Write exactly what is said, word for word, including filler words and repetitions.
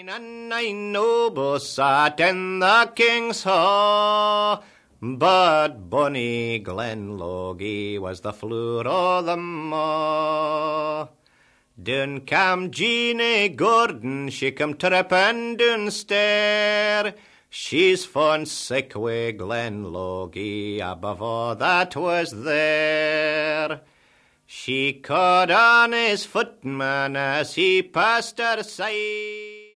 And nine nobles sat in the king's hall, but bonny Glenloggie was the floor o' them all. Doon cam Jeanie Gordon, she come trippin' doon stair. She's fond sick wi' Glenloggie, above all that was there. She caught on his footman as he passed her side.